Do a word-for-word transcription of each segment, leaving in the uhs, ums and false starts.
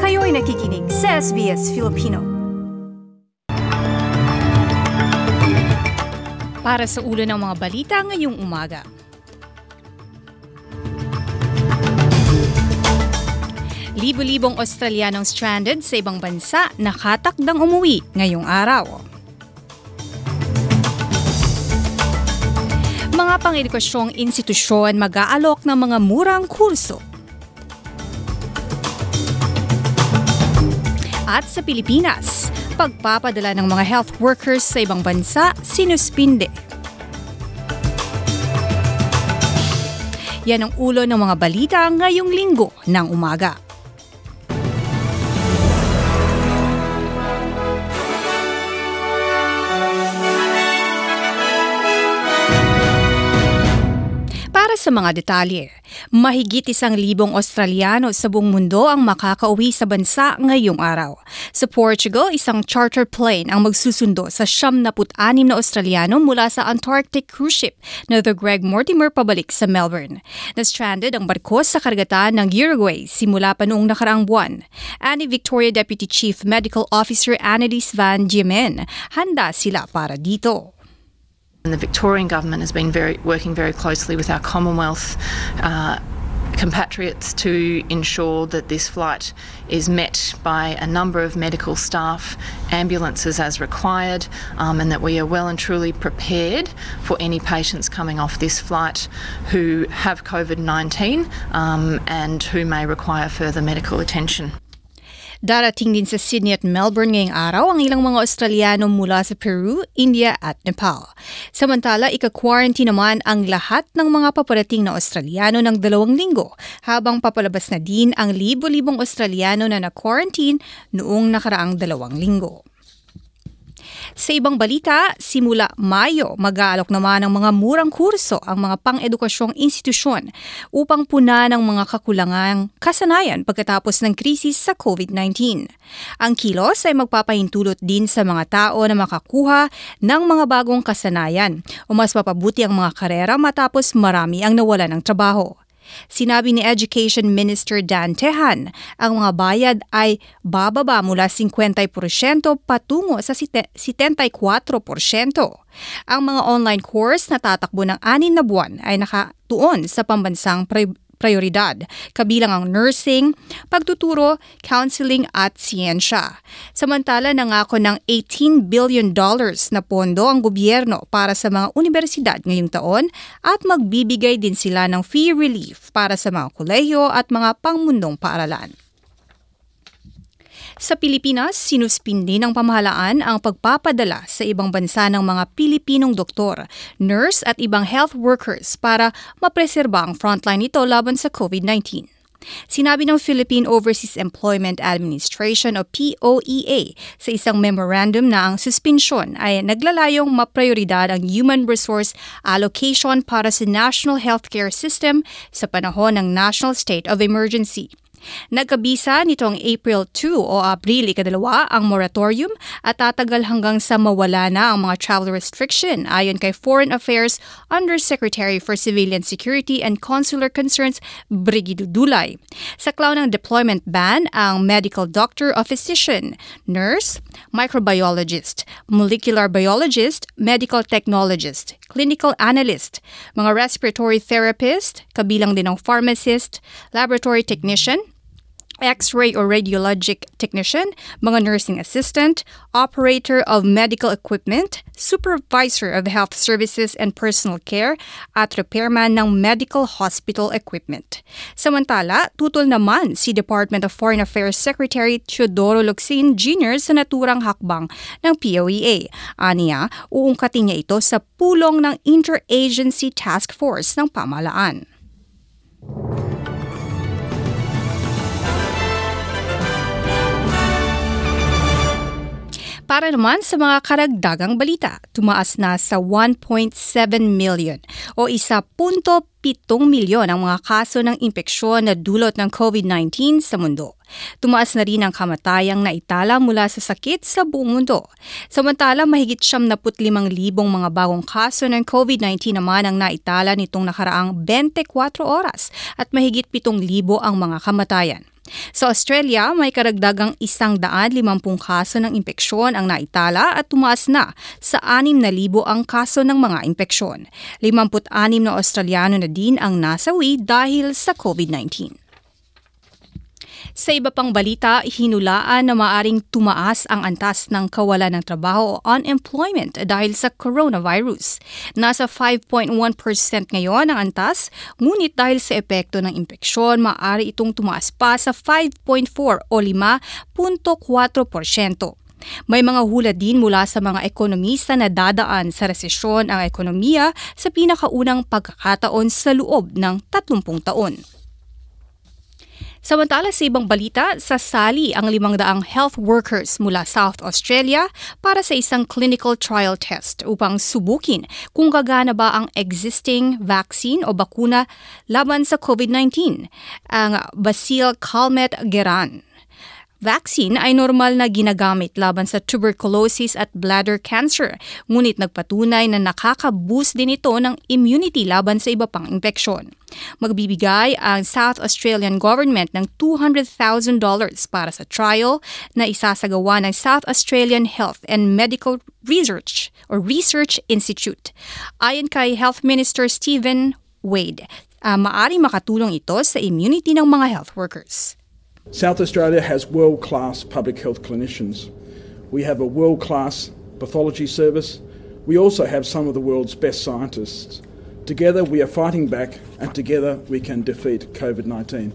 Kayo'y nakikinig sa S B S Filipino. Para sa ulo ng mga balita ngayong umaga. Libo-libong Australianong stranded sa ibang bansa nakatakdang umuwi ngayong araw. Mga pang-edukasyong institusyon mag-aalok ng mga murang kurso. At sa Pilipinas, pagpapadala ng mga health workers sa ibang bansa sinuspinde. Yan ang ulo ng mga balita ngayong linggo ng umaga. Para sa mga detalye, mahigit isang libong Australiano sa buong mundo ang makakauwi sa bansa ngayong araw. Sa Portugal, isang charter plane ang magsusundo sa siyam na anim na Australiano mula sa Antarctic cruise ship na The Greg Mortimer pabalik sa Melbourne. Na-stranded ang barko sa karagatan ng Uruguay simula pa noong nakaraang buwan. Ani Victoria Deputy Chief Medical Officer Annalise Van Diemen, handa sila para dito. And the Victorian government has been very working very closely with our Commonwealth uh, compatriots to ensure that this flight is met by a number of medical staff, ambulances as required, um, and that we are well and truly prepared for any patients coming off this flight who have COVID nineteen um, and who may require further medical attention. Darating din sa Sydney at Melbourne ngayong araw ang ilang mga Australiano mula sa Peru, India at Nepal. Samantala, ika-quarantine naman ang lahat ng mga paparating na Australiano ng dalawang linggo habang papalabas na din ang libo-libong Australiano na na-quarantine noong nakaraang dalawang linggo. Sa ibang balita, simula Mayo, mag-aalok naman ng mga murang kurso ang mga pang-edukasyong institusyon upang punan ang mga kakulangang kasanayan pagkatapos ng krisis sa COVID nineteen. Ang kilos ay magpapahintulot din sa mga tao na makakuha ng mga bagong kasanayan o mas mapabuti ang mga karera matapos marami ang nawalan ng trabaho. Sinabi ni Education Minister Dan Tehan, ang mga bayad ay bababa mula fifty percent patungo sa seventy-four percent. Ang mga online course na tatakbo ng anim na buwan ay nakatuon sa pambansang prioridad, kabilang ang nursing, pagtuturo, counseling at siyensya. Samantala, nangako ng eighteen billion dollars na pondo ang gobyerno para sa mga universidad ngayong taon at magbibigay din sila ng fee relief para sa mga kolehiyo at mga pangmundong paaralan. Sa Pilipinas, sinuspindi ng pamahalaan ang pagpapadala sa ibang bansa ng mga Pilipinong doktor, nurse at ibang health workers para mapreserba ang frontline nito laban sa COVID nineteen. Sinabi ng Philippine Overseas Employment Administration o P O E A sa isang memorandum na ang suspensyon ay naglalayong maprioridad ang human resource allocation para sa National Healthcare System sa panahon ng National State of Emergency. Nagkabisa nitong April second o Abril ikadalawa ang moratorium at tatagal hanggang sa mawala na ang mga travel restriction ayon kay Foreign Affairs Undersecretary for Civilian Security and Consular Concerns Brigido Dulay. Sa klaw ng deployment ban ang medical doctor o physician, nurse, microbiologist, molecular biologist, medical technologist, clinical analyst, mga respiratory therapist, kabilang din ang pharmacist, laboratory technician, X-ray or radiologic technician, mga nursing assistant, operator of medical equipment, supervisor of health services and personal care, at repairman ng medical hospital equipment. Samantala, tutol naman si Department of Foreign Affairs Secretary Teodoro Locsin Junior sa naturang hakbang ng P O E A. Aniya, uungkatin niya ito sa pulong ng Interagency Task Force ng pamahalaan. Para naman sa mga karagdagang balita, tumaas na sa one point seven million o one point seven milyon ang mga kaso ng impeksyon na dulot ng COVID nineteen sa mundo. Tumaas na rin ang kamatayang naitala mula sa sakit sa buong mundo. Samantala, mahigit seventy-five libong mga bagong kaso ng COVID nineteen naman ang naitala nitong nakaraang twenty-four oras at mahigit seven thousand ang mga kamatayan. Sa Australia, may karagdagang isang daan limampung kaso ng impeksyon ang naitala at tumaas na sa anim na libo ang kaso ng mga impeksyon. Limamput anim na Australiano na din ang nasawi dahil sa COVID nineteen. Sa iba pang balita, hinulaan na maaring tumaas ang antas ng kawalan ng trabaho o unemployment dahil sa coronavirus. Nasa five point one percent ngayon ang antas, ngunit dahil sa epekto ng impeksyon, maaari itong tumaas pa sa five point four o five point four percent. May mga hula din mula sa mga ekonomista na dadaan sa resesyon ang ekonomiya sa pinakaunang pagkakataon sa loob ng tatlumpung taon. Samantala sa ibang balita, sasali ang limang daang health workers mula South Australia para sa isang clinical trial test upang subukin kung gagana ba ang existing vaccine o bakuna laban sa COVID nineteen, ang Bacille Calmette-Guerin. Vaccine ay normal na ginagamit laban sa tuberculosis at bladder cancer, ngunit nagpatunay na nakaka-boost din ito ng immunity laban sa iba pang infeksyon. Magbibigay ang South Australian government ng two hundred thousand dollars para sa trial na isasagawa ng South Australian Health and Medical Research or Research Institute. Ayon kay Health Minister Stephen Wade, uh, maaari makatulong ito sa immunity ng mga health workers. South Australia has world-class public health clinicians. We have a world-class pathology service. We also have some of the world's best scientists. Together we are fighting back and together we can defeat COVID nineteen.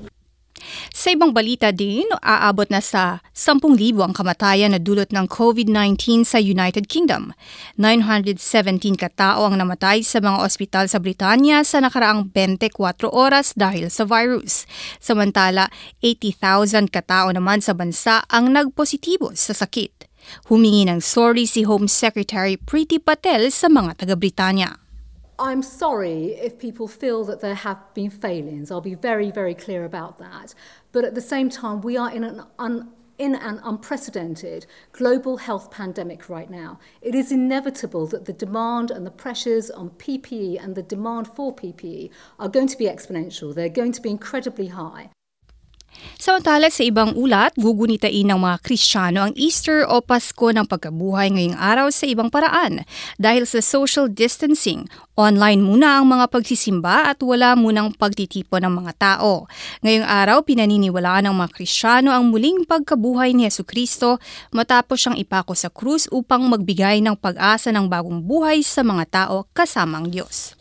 Sa ibang balita din, aabot na sa ten thousand ang kamatayan na dulot ng COVID nineteen sa United Kingdom. nine hundred seventeen katao ang namatay sa mga ospital sa Britanya sa nakaraang twenty-four oras dahil sa virus. Samantala, eighty thousand katao naman sa bansa ang nagpositibo sa sakit. Humingi ng sorry si Home Secretary Priti Patel sa mga taga-Britanya. I'm sorry if people feel that there have been failings. I'll be very, very clear about that. But at the same time, we are in an un, in an unprecedented global health pandemic right now. It is inevitable that the demand and the pressures on P P E and the demand for P P E are going to be exponential. They're going to be incredibly high. Samantala sa ibang ulat, gugunitain ng mga Kristiyano ang Easter o Pasko ng pagkabuhay ngayong araw sa ibang paraan. Dahil sa social distancing, online muna ang mga pagsisimba at wala munang pagtitipon ng mga tao. Ngayong araw, pinaniniwalaan ng mga Kristiyano ang muling pagkabuhay ni Jesucristo matapos siyang ipako sa krus upang magbigay ng pag-asa ng bagong buhay sa mga tao kasamang Diyos.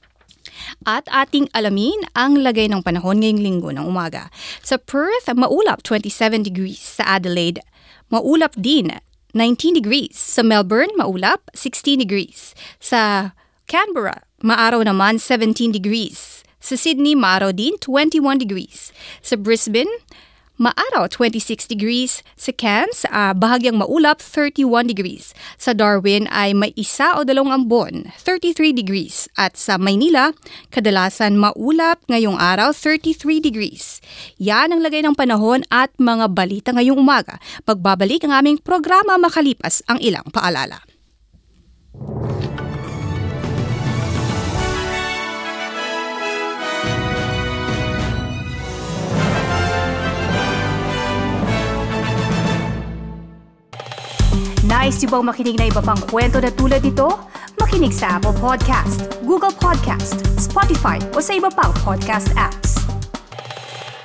At ating alamin ang lagay ng panahon ngayong linggo ng umaga. Sa Perth, maulap twenty-seven degrees. Sa Adelaide, maulap din nineteen degrees. Sa Melbourne, maulap sixteen degrees. Sa Canberra, maaraw naman seventeen degrees. Sa Sydney, maaraw din twenty-one degrees. Sa Brisbane, maaraw twenty-six degrees. Sa Cairns, uh, bahagyang maulap thirty-one degrees. Sa Darwin ay may isa o dalawang ambon, thirty-three degrees. At sa Maynila, kadalasan maulap ngayong araw thirty-three degrees. Yan ang lagay ng panahon at mga balita ngayong umaga. Pagbabalik ang aming programa makalipas ang ilang paalala. Nice yung bang makinig na iba pang kwento na tulad ito? Makinig sa Apple Podcast, Google Podcast, Spotify o sa iba pang podcast apps.